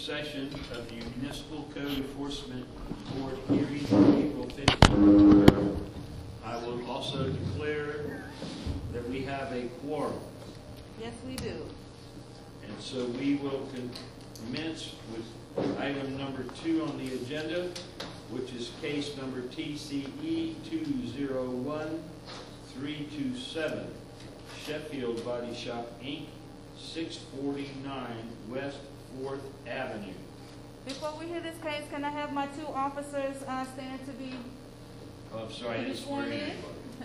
session of the Municipal Code Enforcement Board hearing on April 15th. I will also declare that we have a quorum. Yes, we do. And so we will commence with item number 2 on the agenda, which is case number TCE 201327, Sheffield Body Shop, Inc., 649 West 4th Avenue. Before we hear this case, can I have my 2 officers stand to be Oh, I'm sorry, I didn't swear in anybody.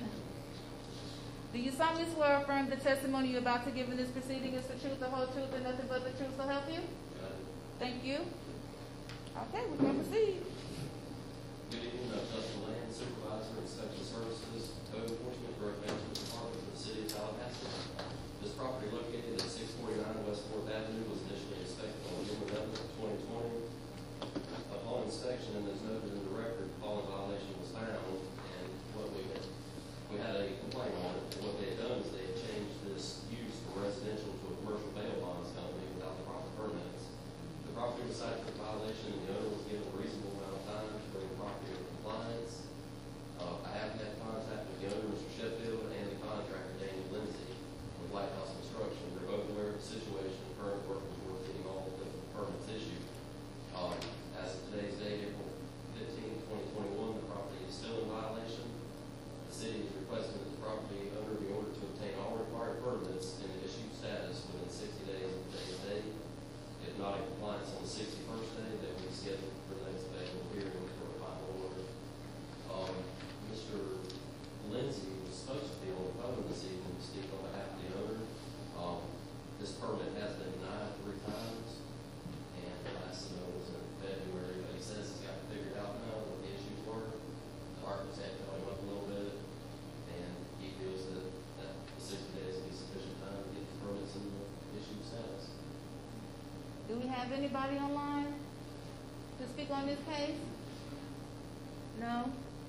Do you solemnly swear or affirm the testimony you're about to give in this proceeding is the truth, the whole truth, and nothing but the truth, so help you? Thank you. Okay, we can proceed. Good evening, I'm Justin Land, Supervisor, Inspection Services, Code Enforcement, Grove Management Department for the City of Tallahassee. This property located at 649 West 4th Avenue was initially inspected on June 11th, 2020. Upon inspection, and as noted in the record, the following violation was found, and what we had a complaint on it. And what they had done is they had changed this use from residential to a commercial bail bonds company without the proper permits. The property was cited for violation, and the owner was given a reasonable amount of time to bring the property into compliance. I have had contact with the owner, Mr. Sheffield, and the contractor, Daniel Lindsay, with Lighthouse Construction. They're both aware of the situation, current working towards getting all the permits issued. As of today's date, April 15, 2021, the property is still in violation. The city is requesting that the property owner be ordered to obtain all required permits in issue status within 60 days of today's date. If not in compliance on the 61st day, they will be scheduled for the next available hearing for a final order. Mr. Lindsay was supposed to be on the phone this evening to speak on behalf of the owner. This permit has been denied 3 times, and the last submittal was in February, but he says he's got it figured out now what the issues were. The architect held him up a little bit, and he feels that the 60 days will be sufficient time to get the permits in the issue status. Do we have anybody online to speak on this case? No?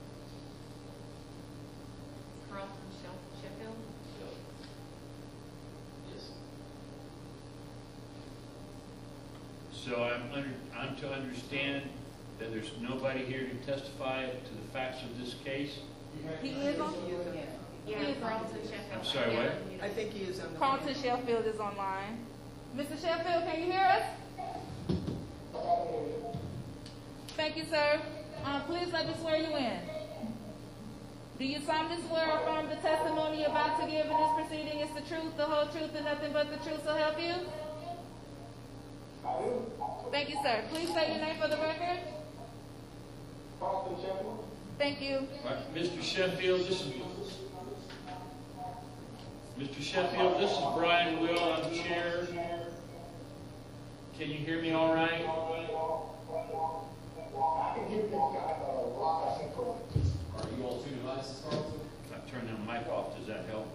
Carlton Sheffield. Yep. Yes. So I'm to understand that there's nobody here to testify to the facts of this case? He is on? Yeah, He is on. Carlton Sheffield. I'm sorry, what? I think he is on the Carlton Sheffield is online. Mr. Sheffield, can you hear us? Thank you, sir. Please let me swear you in. Do you solemnly swear or affirm the testimony you're about to give in this proceeding is the truth, the whole truth, and nothing but the truth, so help you? I do. Thank you, sir. Please state your name for the record. Carlton Sheffield. Thank you. All right, Mr. Sheffield, this is Brian Will. I'm chair. Can you hear me all right? I can hear this guy rock, I think, for Are you on 2 devices, Carlton? If I turn the mic off, does that help?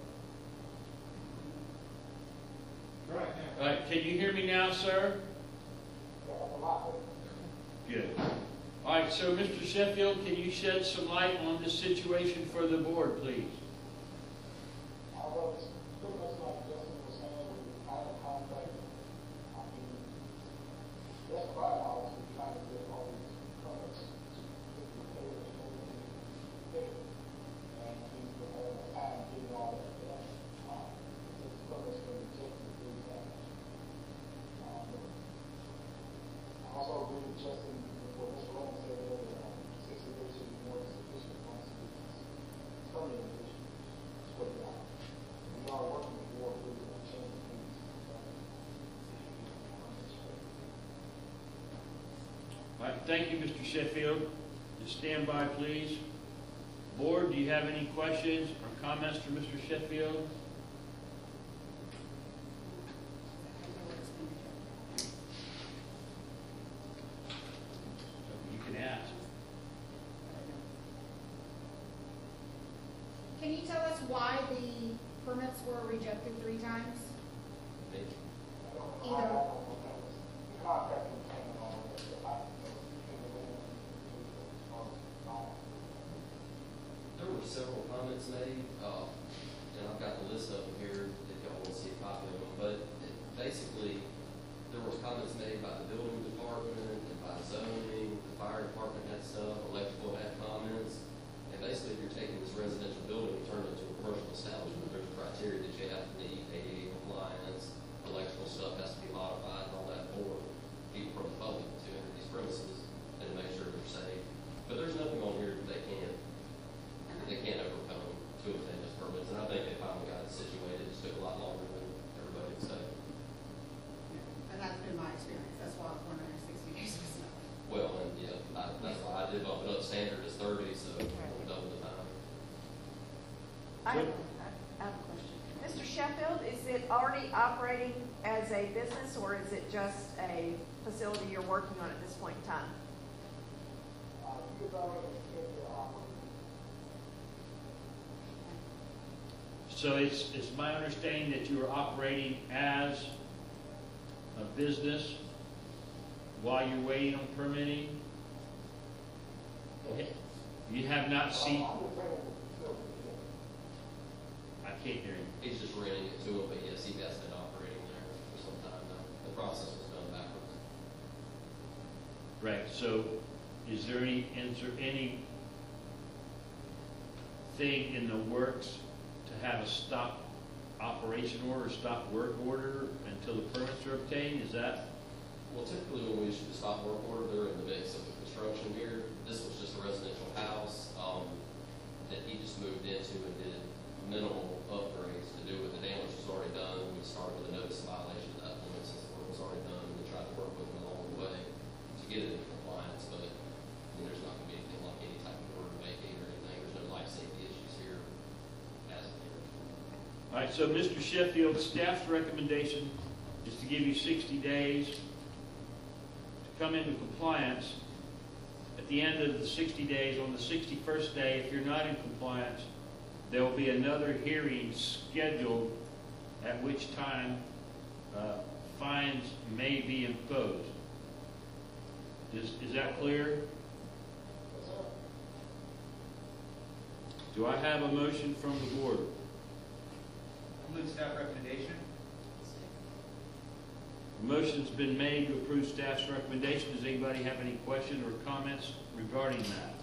right All right, can you hear me now, sir? now. Good. All right, so Mr. Sheffield, can you shed some light on this situation for the board, please? Although it's pretty much like Justin was saying, we had a contract. I mean, that's why I was trying to get all these permits to get the payers over the and we were all the time getting all that done. This permit's going to take the big damage. I also agree with Justin with what Mr. Rowan said earlier, 60 days should be more than sufficient once it's permitted. We are working toward changing things. All right, thank you, Mr. Sheffield. Just stand by, please. Board, do you have any questions or comments for Mr. Sheffield? You can ask. Can you tell us why the permits were rejected 3 times? Either. There were several comments made, and I've got the list of them here if y'all want to see a copy of them. But basically, there were comments made by the building department I have a question. Mr. Sheffield, is it already operating as a business, or is it just a facility you're working on at this point in time? You've already scheduled your offer. So it's my understanding that you are operating as a business while you're waiting on permitting? You have not seen, I'm just saying the facility, I can't hear you. He's just renting it to him, but yes, he has been operating there for some time now. The process was done backwards. Right, so is there any thing in the works to have a stop operation order, stop work order until the permits are obtained? Is that? Well, typically when we issue the stop work order, they're in the mix of the construction here. This was just a residential house that he just moved into and did minimal upgrades to do with the damage was already done. We started with a notice of violation at that point since the work was already done, and we tried to work with him along the way to get it in compliance. But I mean, there's not going to be anything like any type of order to vacate or anything. There's no life safety issues here as of here. All right, so Mr. Sheffield, staff's recommendation is to give you 60 days to come into compliance. At the end of the 60 days, on the 61st day, if you're not in compliance, there will be another hearing scheduled at which time fines may be imposed. Is that clear? Do I have a motion from the board? Move staff recommendation. A motion's been made to approve staff's recommendation. Does anybody have any questions or comments regarding that?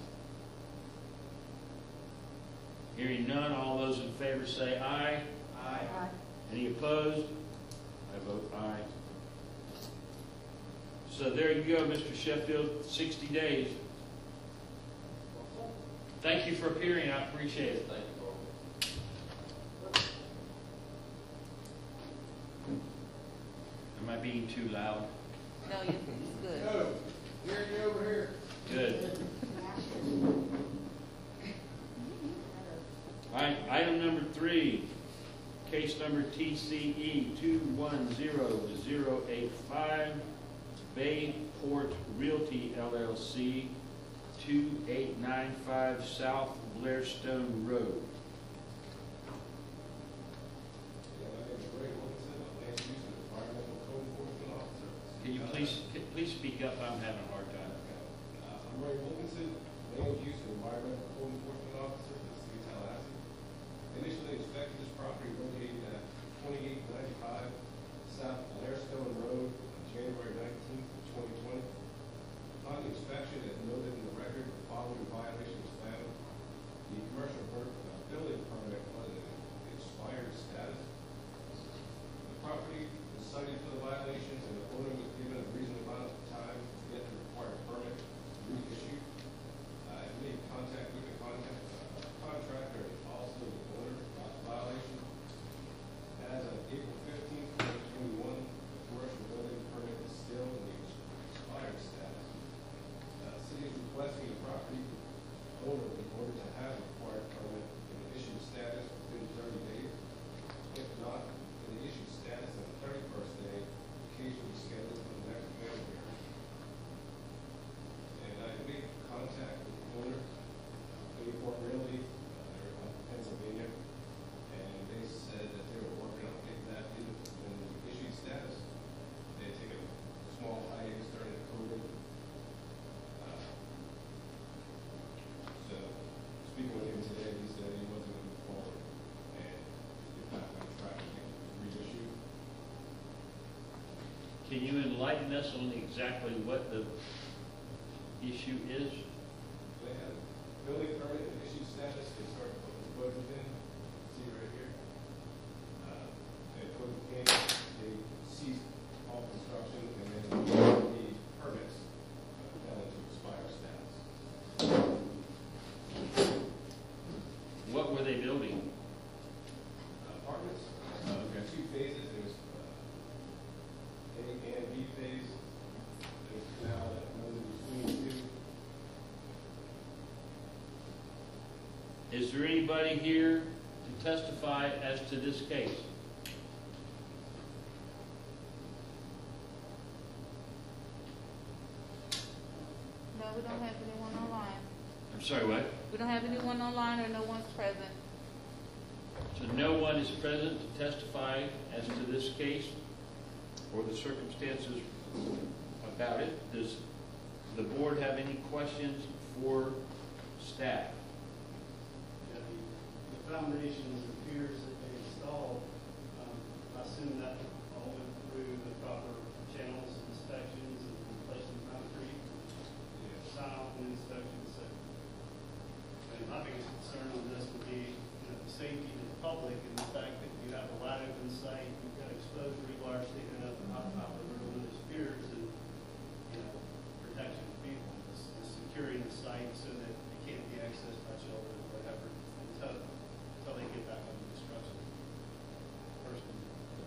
Hearing none, all those in favor say aye. Aye. Any opposed? I vote aye. So there you go, Mr. Sheffield, 60 days. Thank you for appearing. I appreciate it. Thank you, Norman. Am I being too loud? No, it's good. No, hear you over here. Good. All right, item number 3, case number TCE 210085, Bayport Realty LLC, 2895 South Blairstone Road. Can you please speak up? I'm having a hard time. I'm Ray Wilkinson, land use and environmental code enforcement officer for the city of Tallahassee. Initially inspected this property located at 2895 South Blairstone Road on January 19th, 2020. Upon the inspection, as noted in the record, the following violations found. The commercial building permit was in expired status. The property was cited for the violations, and the owner was given a reasonable amount of time to get the required permit reissued. I made contact with the contractor and also the owner about the violation. As of April 15th, 2021, the commercial building permit is still in the expired status. The city is requesting the property owner in order to have a required permit in the issued status within 30 days. If not, in the issued status on the 31st day, the case will be scheduled for the next mail hearing. And I made contact with the owner, Bayport Realty, they're in Pennsylvania, and they said that they were working on getting that in the issued status. They had taken a small hiatus during the COVID. So, speaking with him today, he said he wasn't moving forward, and if not, we try to get it reissued. Can you enlighten us on exactly what the issue is? They have building permit and issued status, they started putting the equipment in, see right here. They put it in, they ceased all construction, and then the permits fell into expired status. What were they building? Apartments, Oh, okay. 2 phases, there's A and B phase, there's now that runs in between the two. Is there anybody here to to testify as to this case? No, we don't have anyone online. I'm sorry, what? We don't have anyone online or no one's present. So no one is present to testify as to this case or the circumstances about it. Does the board have any questions for staff? The foundations and piers that they installed, I assume that all went through the proper channels, inspections, and placement of concrete, sign off and inspections. So, my biggest concern on this would be, the safety to the public and the fact that you have a wide open site, you've got exposed rebar sticking up on top of one of those piers, and protection of people, securing the site so that it can't be accessed by children or whatever until they get back under construction. Personally.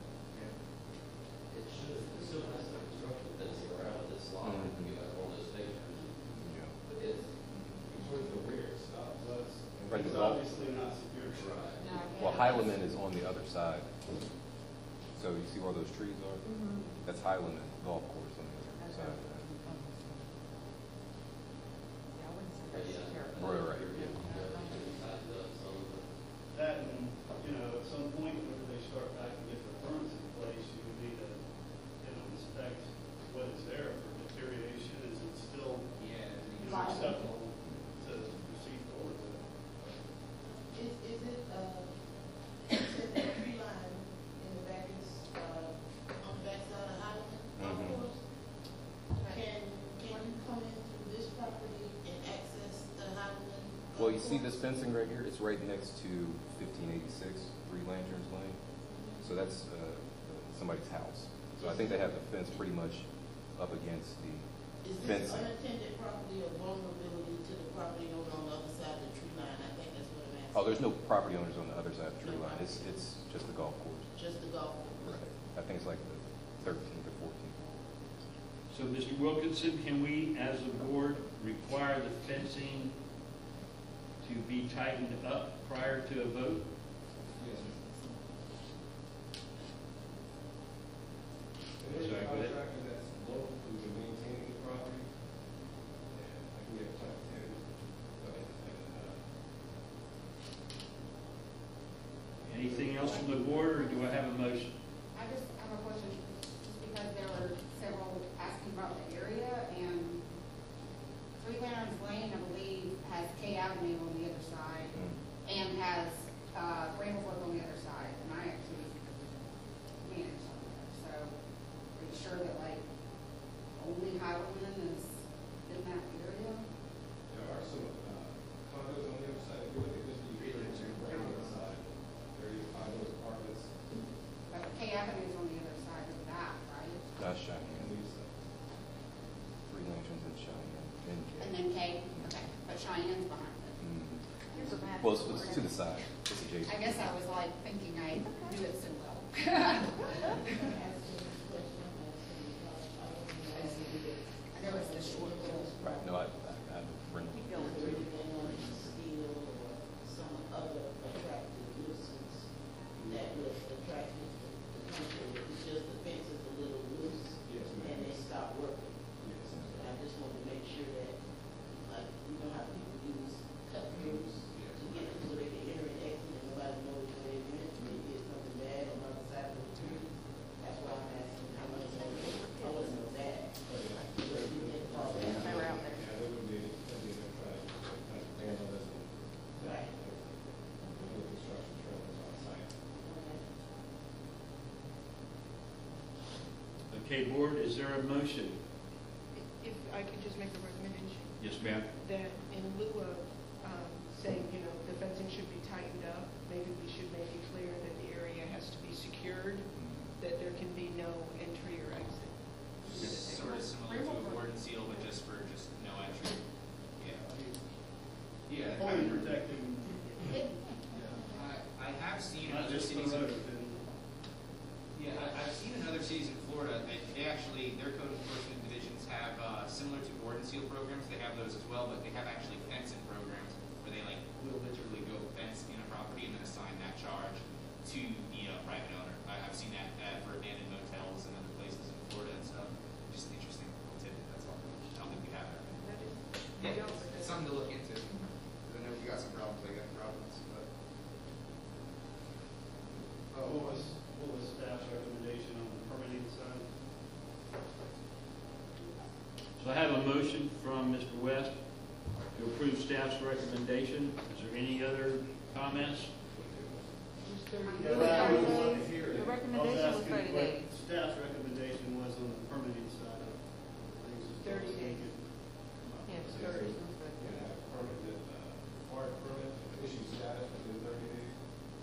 It should, it still has some construction fencing around this lot, you can get back on those pictures. But it's towards the rear, it stops. So Right, it's the golf- obviously not secure. Right. Well, Highland is on the other side. So you see where those trees are? That's Highland Golf Course on the other side. Right. That and, at some point, whenever they start back to get the permits in place, you would need to, inspect what is there for deterioration. Is it still acceptable to proceed forward with it? Is it the tree line in the back on the back side of Highland? Of course. Can you come in through this property and access the Highland? Well, you see this fencing right here? It's right next to 1586 Three Lanterns Lane. So that's somebody's house. So I think they have the fence pretty much up against the Is this fencing. unattended property or vulnerability to the property owner on the other side of the tree line? I think that's what I'm asking. Oh, there's no property owners on the other side of the tree line. It's just the golf course. Just the golf course? Right. I think it's like the 13th or 14th. So, Mr. Wilkinson, can we, as a board, require the fencing to be tightened up prior to a vote? Yes, sir. Sorry, There's a go ahead. contractor that's local who's been maintaining the property, and I can get a type of tenant. Anything else from the board, or do I have a motion? I just have a question, just because there were several asking about the area, and Three Lanterns Lane, I believe, has K Avenue on the other side, and has Bramblebrook on the other side, and I actually manage on there, so are you sure that only Highland is in that area? There are some condos on the other side. If you look at this, you can right on the side. There are condo apartments. But K Avenue is on the other side of that, right? That's Cheyenne. Three Lanterns and Cheyenne. And then K, okay, but Cheyenne's behind it. Here's a map. Well, it's to the side. It's adjacent. I guess I was thinking I knew it so well. I know it's the short little. Right. No, I bring Keep going. Steel or some other attractive nuisance that would attract the people. It's just the fence is a little loose. Yes, ma'am. And they stop working. Yes. And I just want to make sure that, how people use cut throughs to get to where they can enter and exit and nobody knows where they went. Maybe it's something bad on the other side of the street. That's why I'm asking how much I wouldn't know that. But you can call that. They were out there. Yeah, there would be something that try to kind of vandalism. Right. No construction trailers on site. Okay, board, is there a motion? If I could just make a recommendation, Yes, ma'am. that in lieu of saying, the fencing should be tightened up, maybe we should make it clear that the area has to be secured, that there can be no entry or exit. Sort of similar to a warden seal, but just no entry. Yeah. Fully protecting, I have seen in not other just the cities. road. I've seen in other cities in Florida, they actually, their code enforcement divisions have, similar to warden seal programs, they have those as well, but they have actually fencing programs where where they like will literally go fence in a property and then assign that charge to the private owner. I've seen that for abandoned motels and other places in Florida and stuff. Just interesting little tidbit, that's all. I don't think we have that. Yeah, it's something to look into. I know if you got some problems, I got problems, but. What was staff's recommendation on the permitting side? So I have a motion from Mr. West to approve staff's recommendation. Is there any other comments? The recommendation was 30 days. Staff's recommendation was on the permitting side of things. 30 days. Yes, 30. And have a permit that, required permit, issue status within 30 days.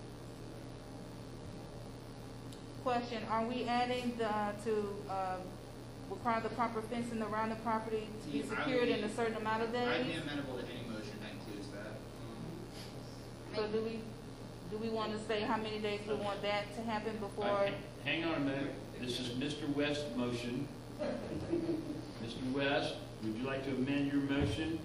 Question, are we adding require the proper fencing around the property to be Yeah, I would secured be- in a certain amount of I'd be days? amenable to any motion that includes that. So do we want to say how many days we want that to happen before? Hang on a minute. This is Mr. West's motion. Mr. West, would you like to amend your motion?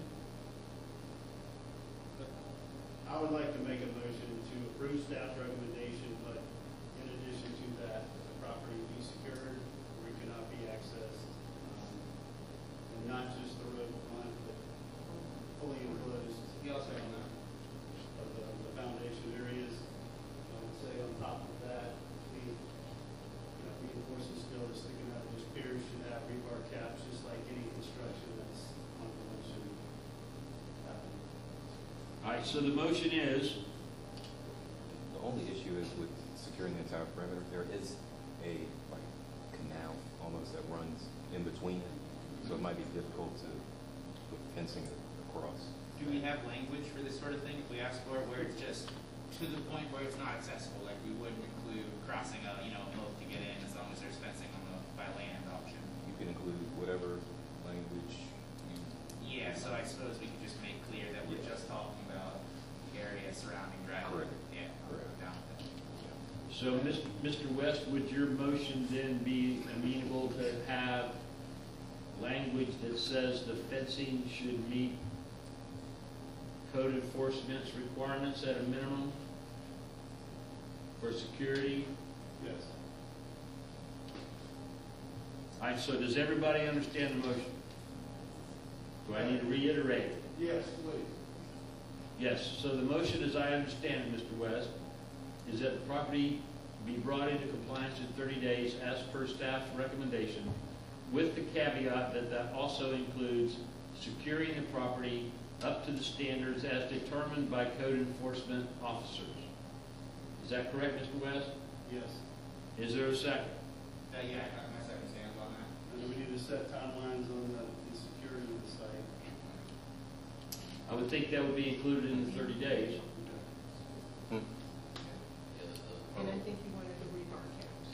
I would like to make a motion to approve staff's recommendation, but in addition to that, the property be secured where it cannot be accessed. And not just the road front, but fully enclosed You also have that. of the foundation areas. I would say on top of that, the reinforcement steel that's sticking out of those piers should have rebar caps, just like any construction that's ongoing should happen. All right, so the motion is, The only issue is with securing the entire perimeter, there is a like canal almost that runs in between it. So it might be difficult to put fencing across. Do we have language for this sort of thing if we ask for it, where it's just to the point where it's not accessible? Like we wouldn't include crossing a moat to get in as long as there's fencing on the by land option. You can include whatever language you. Yeah, so I suppose we could just make clear that we're just talking about area surrounding driveway. Correct. Yeah. Correct. Down with that. so Mr. West, would your motion then be amenable to have language that says the fencing should meet code enforcement's requirements at a minimum for security? Yes. All right, so does everybody understand the motion? Do I need to reiterate it? Yes, please. Yes, so the motion, as I understand it, Mr. West, is that the property be brought into compliance in 30 days as per staff's recommendation, with the caveat that that also includes securing the property up to the standards as determined by code enforcement officers. Is that correct, Mr. West? Yes. Is there a second? Yeah, my second stands on that. And then we need to set timelines on the security of the site. I would think that would be included in the 30 days. And I think you wanted the rebar caps.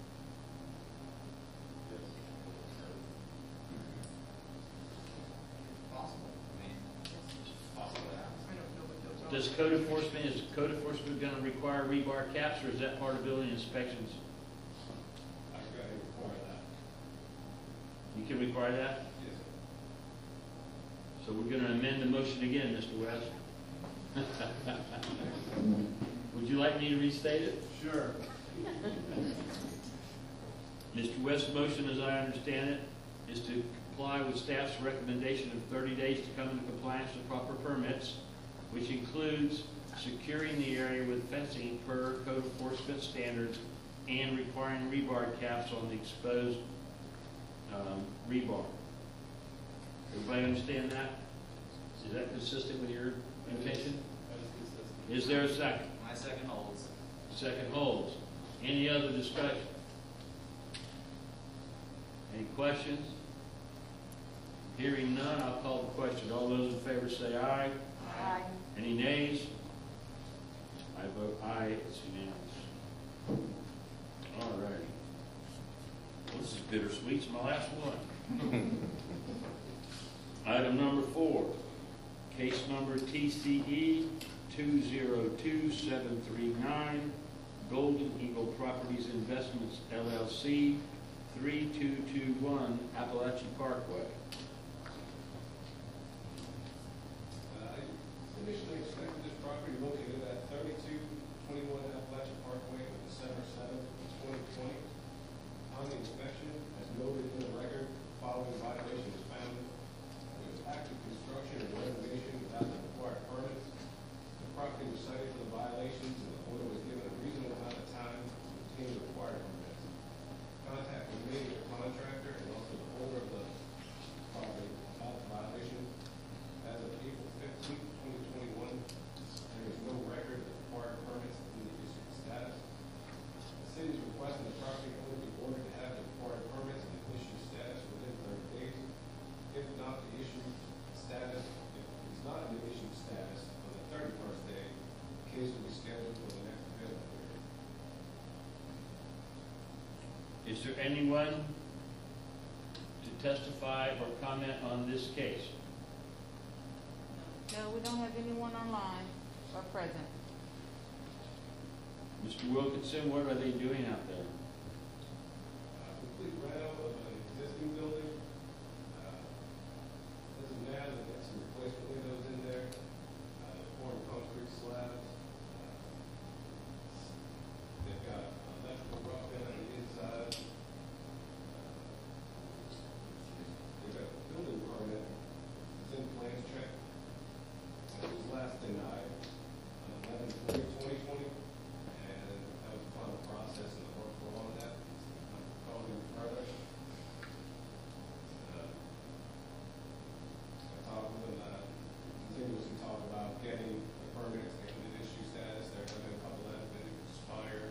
Possible. I mean, possible that happens. I don't know what those are. Is code enforcement going to require rebar caps, or is that part of building inspections? I forgot to require that. You can require that? Yes, sir. So we're going to amend the motion again, Mr. West. Would you like me to restate it? Sure. Mr. West's motion, as I understand it, is to comply with staff's recommendation of 30 days to come into compliance with proper permits, which includes securing the area with fencing per code enforcement standards and requiring rebar caps on the exposed rebar. Everybody understand that? Is that consistent with your intention? That is consistent. Is there a second? My second holds. Second holds. Any other discussion? Any questions? Hearing none, I'll call the question. All those in favor say aye. Aye. Any nays? I vote aye. It's unanimous. All righty. Well, this is bittersweet. It's my last one. Item number 4. Case number TCE 202739, Golden Eagle Properties Investments LLC, 3221 Appalachian Parkway. Initially December 7th, 2020. On the inspection, as noted in the record, following violation was found. There was active construction and renovation without the required permits. The property was cited for the violations, and the owner was given a reasonable amount of time to obtain the required permits. Contact was made with the contractor and also the owner of the property about the violation. As of April 15th, 2021, there is no record of required permits in the issued status. The city is requesting the property owner be ordered to have the required permits in the issued status within 30 days. If not the issued status, if it's not in the issued status on the 31st day, the case will be scheduled for the next available period. Is there anyone to testify or comment on this case? No, we don't have anyone online or present. Mr. Wilkinson, what are they doing out there? Complete reno of an existing building. As of now, they've got some replacement windows in there, pouring concrete slabs. They've got electrical rough in on the inside. They've got a building permit. It's in plans check. It was last denied on 11/20/2020, and that was the final process and the work for all of that. Calling further. I talked with them, continuously talk about getting the permits, getting the issue status. There have been a couple that have been expired.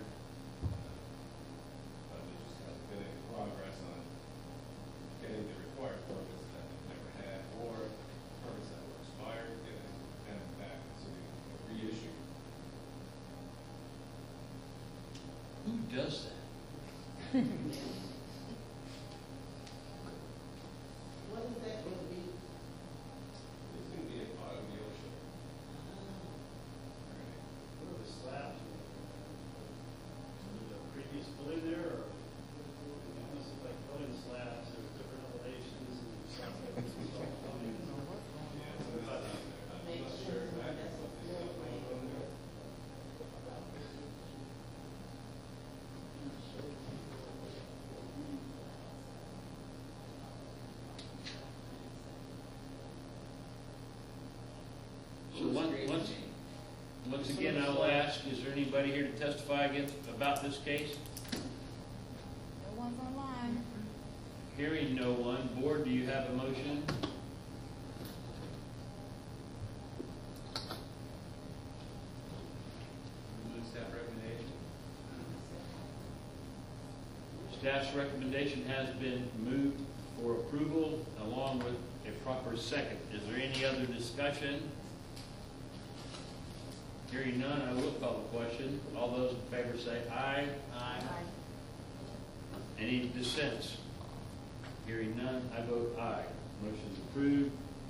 But there just hasn't been any progress on getting the required permits that they've never had, or permits that were expired, getting them back so they can reissue. Who does that? What is that going to be? It's going to be an auto dealership. What are the slabs? Was the previous building there, or? It almost looked like building slabs, there were different elevations and stuff like this. Yeah, so it's not out there. I'm not sure exactly what they got going on there. So once again, I will ask, is there anybody here to testify about this case? No one's online. Hearing no one, board, do you have a motion? Move staff recommendation. Staff's recommendation has been moved for approval along with a proper second. Is there any other discussion? Hearing none, I will call the question. All those in favor say aye. Aye. Any dissents? Hearing none, I vote aye. Motion is approved.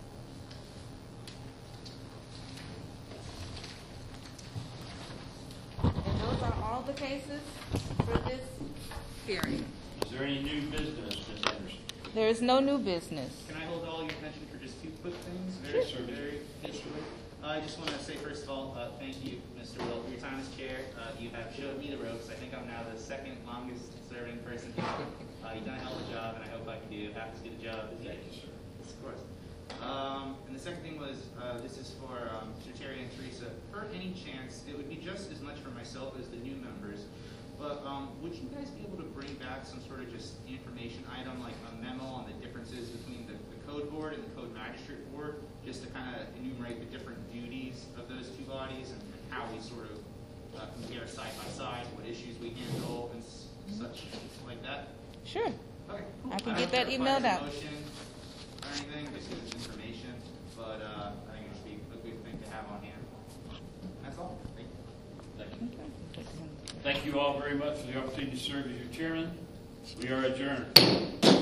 And those are all the cases for this hearing. Is there any new business, Ms. Anderson? There is no new business. Can I hold all your attention for just two quick things? Sure. Very hastily. I just want to say, first of all, thank you, Mr. Will, for your time as chair. You have showed me the ropes. I think I'm now the second longest serving person here. You've done a hell of a job, and I hope I can do half as good a job as you. Thank you, sir. Of course. And the second thing was, this is for Mr. Terry and Teresa. Per any chance, it would be just as much for myself as the new members, but would you guys be able to bring back some sort of just information item, like a memo on the differences between the code board and the code magistrate board, just to kind of enumerate the different duties of those two bodies and how we sort of compare side by side, what issues we handle, and such like that? Sure. Okay. I can don't get that know if it emailed requires a out. motion or anything, just as information, but I think it should be a good thing to have on hand. That's all. Thank you. Thank you all very much for the opportunity to serve as your chairman. We are adjourned.